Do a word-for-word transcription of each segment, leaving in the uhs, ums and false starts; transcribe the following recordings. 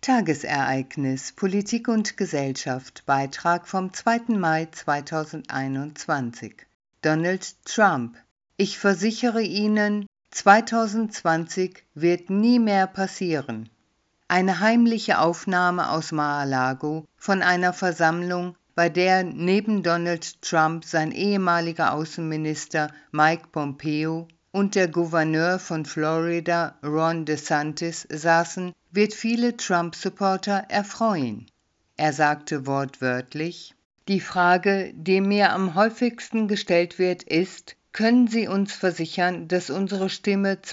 Tagesereignis Politik und Gesellschaft, Beitrag vom zweiten Mai zweitausendeinundzwanzig. Donald Trump: Ich versichere Ihnen, zweitausendzwanzig wird nie mehr passieren. Eine heimliche Aufnahme aus Mar-a-Lago von einer Versammlung, bei der neben Donald Trump sein ehemaliger Außenminister Mike Pompeo und der Gouverneur von Florida Ron DeSantis saßen, wird viele Trump-Supporter erfreuen. Er sagte wortwörtlich: Die Frage, die mir am häufigsten gestellt wird, ist: Können Sie uns versichern, dass unsere Stimme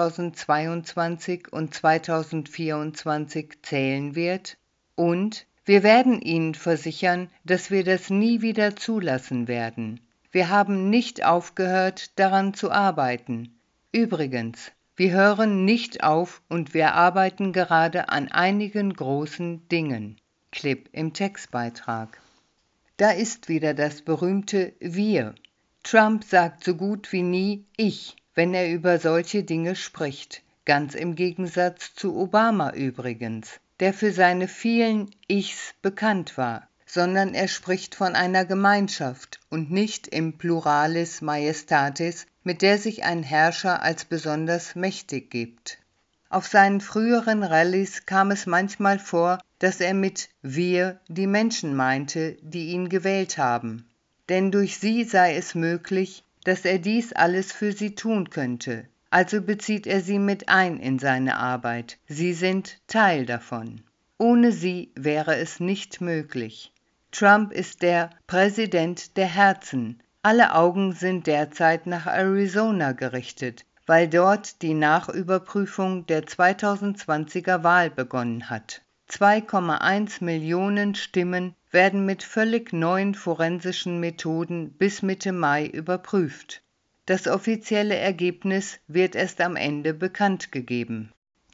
zweitausendzweiundzwanzig und zweitausendvierundzwanzig zählen wird? Und wir werden Ihnen versichern, dass wir das nie wieder zulassen werden. Wir haben nicht aufgehört, daran zu arbeiten. Übrigens, wir hören nicht auf und wir arbeiten gerade an einigen großen Dingen. Clip im Textbeitrag. Da ist wieder das berühmte Wir. Trump sagt so gut wie nie Ich, wenn er über solche Dinge spricht. Ganz im Gegensatz zu Obama übrigens, der für seine vielen Ichs bekannt war, sondern er spricht von einer Gemeinschaft und nicht im Pluralis Majestatis, mit der sich ein Herrscher als besonders mächtig gibt. Auf seinen früheren Rallyes kam es manchmal vor, dass er mit wir die Menschen meinte, die ihn gewählt haben. Denn durch sie sei es möglich, dass er dies alles für sie tun könnte. Also bezieht er sie mit ein in seine Arbeit. Sie sind Teil davon. Ohne sie wäre es nicht möglich. Trump ist der Präsident der Herzen. Alle Augen sind derzeit nach Arizona gerichtet, weil dort die Nachüberprüfung der zweitausendzwanziger Wahl begonnen hat. zwei Komma eins Millionen Stimmen werden mit völlig neuen forensischen Methoden bis Mitte Mai überprüft. Das offizielle Ergebnis wird erst am Ende bekannt gegeben.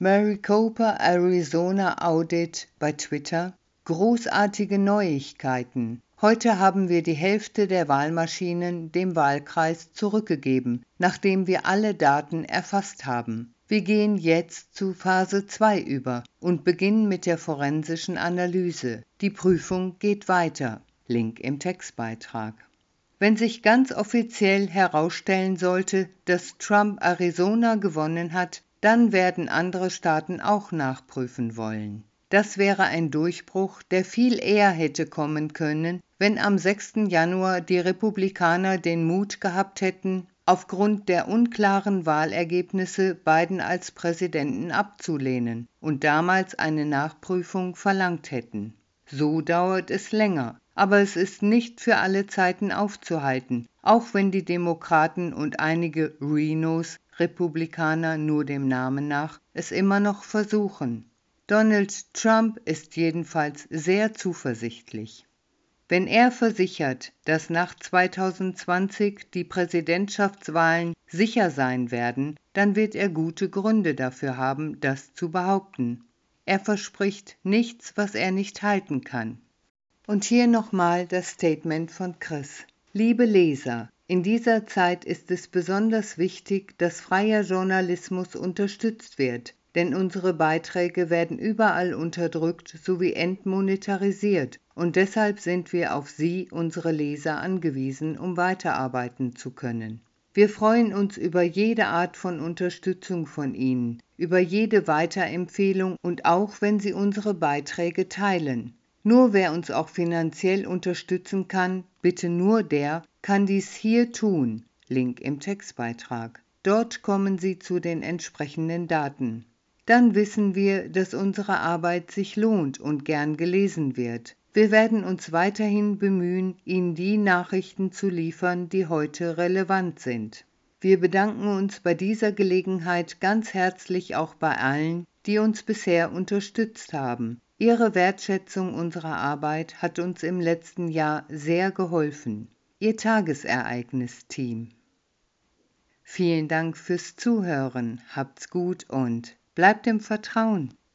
Maricopa Arizona Audit bei Twitter: Großartige Neuigkeiten. Heute haben wir die Hälfte der Wahlmaschinen dem Wahlkreis zurückgegeben, nachdem wir alle Daten erfasst haben. Wir gehen jetzt zu Phase zwei über und beginnen mit der forensischen Analyse. Die Prüfung geht weiter. Link im Textbeitrag. Wenn sich ganz offiziell herausstellen sollte, dass Trump Arizona gewonnen hat, dann werden andere Staaten auch nachprüfen wollen. Das wäre ein Durchbruch, der viel eher hätte kommen können, wenn am sechsten Januar die Republikaner den Mut gehabt hätten, aufgrund der unklaren Wahlergebnisse Biden als Präsidenten abzulehnen und damals eine Nachprüfung verlangt hätten. So dauert es länger, aber es ist nicht für alle Zeiten aufzuhalten, auch wenn die Demokraten und einige Renos, Republikaner nur dem Namen nach, es immer noch versuchen. Donald Trump ist jedenfalls sehr zuversichtlich. Wenn er versichert, dass nach zweitausendzwanzig die Präsidentschaftswahlen sicher sein werden, dann wird er gute Gründe dafür haben, das zu behaupten. Er verspricht nichts, was er nicht halten kann. Und hier nochmal das Statement von Chris. Liebe Leser, in dieser Zeit ist es besonders wichtig, dass freier Journalismus unterstützt wird, denn unsere Beiträge werden überall unterdrückt sowie entmonetarisiert und deshalb sind wir auf Sie, unsere Leser, angewiesen, um weiterarbeiten zu können. Wir freuen uns über jede Art von Unterstützung von Ihnen, über jede Weiterempfehlung und auch wenn Sie unsere Beiträge teilen. Nur wer uns auch finanziell unterstützen kann, bitte nur der, kann dies hier tun. Link im Textbeitrag. Dort kommen Sie zu den entsprechenden Daten. Dann wissen wir, dass unsere Arbeit sich lohnt und gern gelesen wird. Wir werden uns weiterhin bemühen, Ihnen die Nachrichten zu liefern, die heute relevant sind. Wir bedanken uns bei dieser Gelegenheit ganz herzlich auch bei allen, die uns bisher unterstützt haben. Ihre Wertschätzung unserer Arbeit hat uns im letzten Jahr sehr geholfen. Ihr Tagesereignis-Team. Vielen Dank fürs Zuhören, habt's gut und bleibt im Vertrauen.